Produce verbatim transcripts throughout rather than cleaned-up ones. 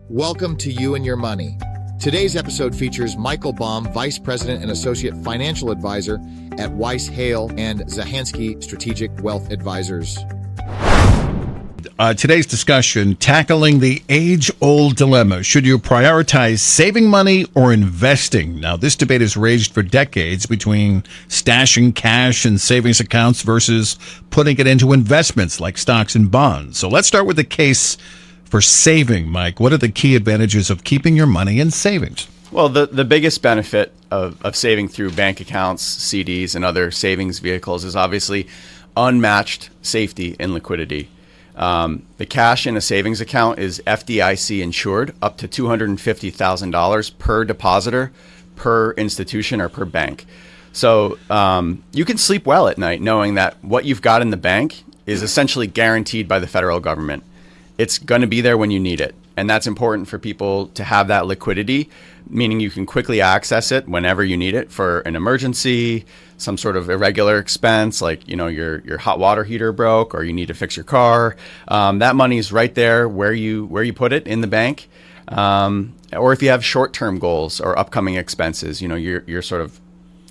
Welcome to You and Your Money. Today's episode features Michael Baum, Vice President and Associate Financial Advisor at Weiss Hale and Zahansky Strategic Wealth Advisors. Uh, today's discussion, tackling the age-old dilemma. Should you prioritize saving money or investing? Now, this debate has raged for decades between stashing cash in savings accounts versus putting it into investments like stocks and bonds. So let's start with the case for saving, Mike. What are the key advantages of keeping your money in savings? Well, the, the biggest benefit of, of saving through bank accounts, C Ds, and other savings vehicles is obviously unmatched safety and liquidity. Um, the cash in a savings account is F D I C insured up to two hundred fifty thousand dollars per depositor, per institution, or per bank. So um, you can sleep well at night knowing that what you've got in the bank is essentially guaranteed by the federal government. It's going to be there when you need it. And that's important for people to have that liquidity, meaning you can quickly access it whenever you need it for an emergency, some sort of irregular expense, like, you know, your your hot water heater broke or you need to fix your car. Um, that money's right there where you where you put it in the bank. Um, or if you have short-term goals or upcoming expenses, you know, you're you're sort of,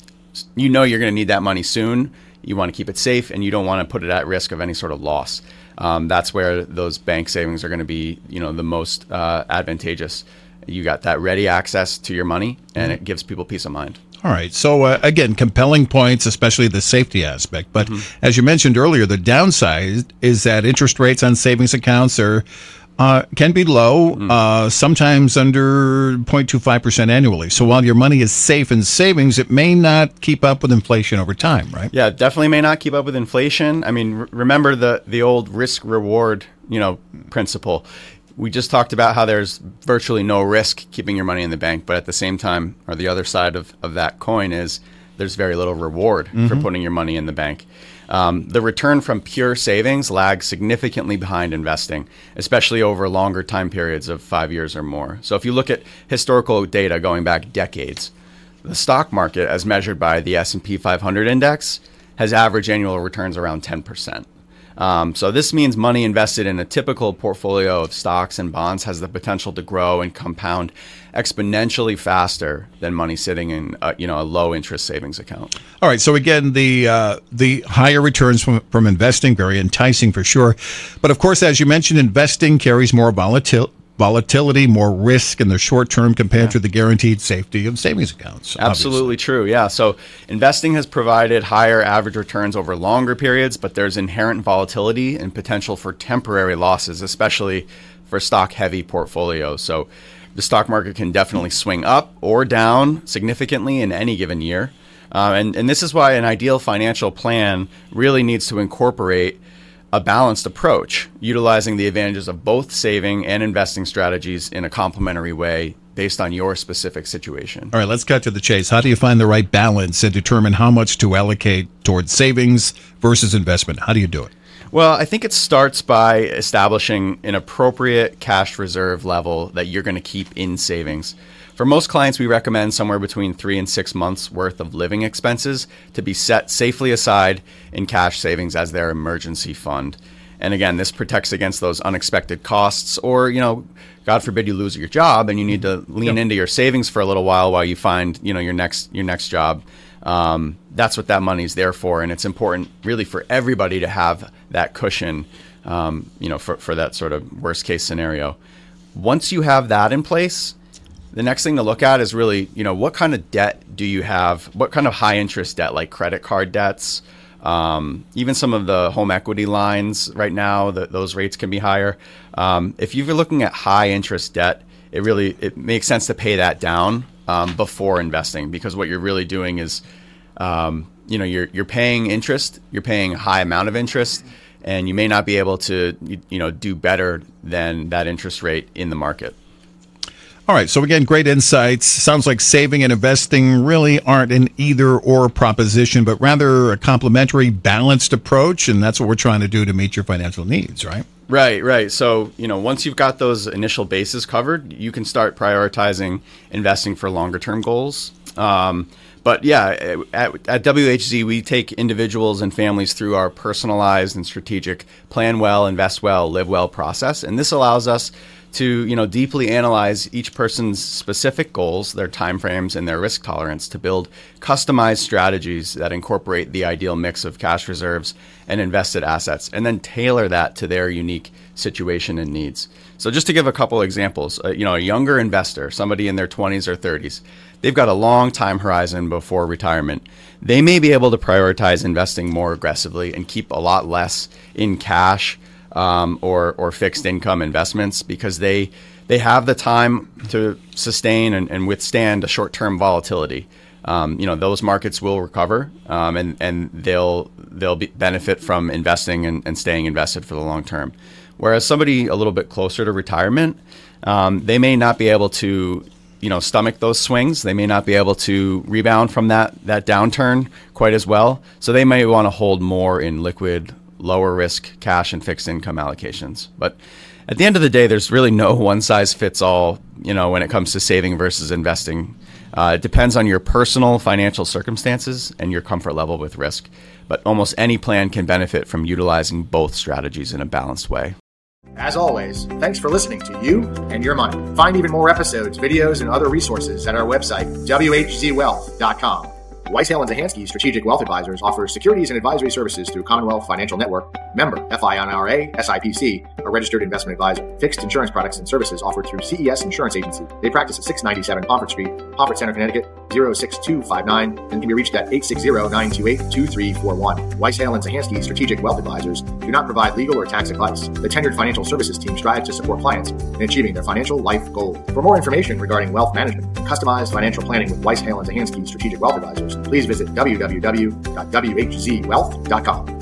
you know, you're going to need that money soon. You want to keep it safe and you don't want to put it at risk of any sort of loss. Um, that's where those bank savings are going to be, you know, the most uh, advantageous. You got that ready access to your money, and mm-hmm. it gives people peace of mind. All right. So, uh, again, compelling points, especially the safety aspect. But mm-hmm. as you mentioned earlier, the downside is that interest rates on savings accounts are uh, can be low, mm-hmm. uh, sometimes under zero point two five percent annually. So while your money is safe in savings, it may not keep up with inflation over time, right? Yeah, definitely may not keep up with inflation. I mean, r- remember the, the old risk-reward, you know, principle. We just talked about how there's virtually no risk keeping your money in the bank, but at the same time, or the other side of, of that coin is there's very little reward mm-hmm. for putting your money in the bank. Um, the return from pure savings lags significantly behind investing, especially over longer time periods of five years or more. So if you look at historical data going back decades, the stock market, as measured by the S and P five hundred index, has average annual returns around ten percent. Um, so this means money invested in a typical portfolio of stocks and bonds has the potential to grow and compound exponentially faster than money sitting in a, you know, a low interest savings account. All right. So again, the uh, the higher returns from, from investing, very enticing for sure. But of course, as you mentioned, investing carries more volatility. Volatility, more risk in the short term compared yeah. to the guaranteed safety of savings accounts. Absolutely obviously. True. Yeah. So investing has provided higher average returns over longer periods, but there's inherent volatility and potential for temporary losses, especially for stock heavy portfolios. So the stock market can definitely swing up or down significantly in any given year. Uh, and, and this is why an ideal financial plan really needs to incorporate a balanced approach, utilizing the advantages of both saving and investing strategies in a complementary way based on your specific situation. All right, let's cut to the chase. How do you find the right balance and determine how much to allocate towards savings versus investment? How do you do it? Well, I think it starts by establishing an appropriate cash reserve level that you're going to keep in savings. For most clients, we recommend somewhere between three and six months worth of living expenses to be set safely aside in cash savings as their emergency fund. And again, this protects against those unexpected costs or, you know, God forbid you lose your job and you need to lean yep. into your savings for a little while while you find, you know, your next your next job. Um, that's what that money's there for. And it's important really for everybody to have that cushion, um, you know, for, for that sort of worst case scenario. Once you have that in place, the next thing to look at is really, you know, what kind of debt do you have? What kind of high interest debt, like credit card debts, um, even some of the home equity lines right now, the, those rates can be higher. Um, if you're looking at high interest debt, it really, it makes sense to pay that down um, before investing, because what you're really doing is, um, you know, you're, you're paying interest, you're paying a high amount of interest, and you may not be able to, you, you know, do better than that interest rate in the market. All right. So again, great insights. Sounds like saving and investing really aren't an either or proposition, but rather a complementary, balanced approach. And that's what we're trying to do to meet your financial needs, right? Right, right. So, you know, once you've got those initial bases covered, you can start prioritizing investing for longer term goals. Um, but yeah, at, at W H Z, we take individuals and families through our personalized and strategic plan well, invest well, live well process. And this allows us to, you know, deeply analyze each person's specific goals, their timeframes, and their risk tolerance to build customized strategies that incorporate the ideal mix of cash reserves and invested assets, and then tailor that to their unique situation and needs. So just to give a couple examples, uh, you know, a younger investor, somebody in their twenties or thirties, they've got a long time horizon before retirement. They may be able to prioritize investing more aggressively and keep a lot less in cash um, or or fixed income investments because they they have the time to sustain and, and withstand a short-term volatility. Um, you know, those markets will recover um, and and they'll they'll be benefit from investing and, and staying invested for the long term. Whereas somebody a little bit closer to retirement, um, they may not be able to, you know, stomach those swings. They may not be able to rebound from that that downturn quite as well. So they may want to hold more in liquid, lower risk cash and fixed income allocations. But at the end of the day, there's really no one size fits all, you know, when it comes to saving versus investing. Uh, it depends on your personal financial circumstances and your comfort level with risk. But almost any plan can benefit from utilizing both strategies in a balanced way. As always, thanks for listening to You and Your Money. Find even more episodes, videos, and other resources at our website, w h z wealth dot com. Weiss Hale and Zahansky Strategic Wealth Advisors offers securities and advisory services through Commonwealth Financial Network, member F I N R A, S I P C, a registered investment advisor. Fixed insurance products and services offered through C E S Insurance Agency. They practice at six ninety-seven Pomfret Street, Pomfret Center, Connecticut, zero six two five nine, and can be reached at eight six zero, nine two eight, two three four one. Weiss Hale and Zahansky Strategic Wealth Advisors do not provide legal or tax advice. The tenured financial services team strives to support clients in achieving their financial life goals. For more information regarding wealth management and customized financial planning with Weiss Hale and Zahansky Strategic Wealth Advisors, please visit w w w dot w h z wealth dot com.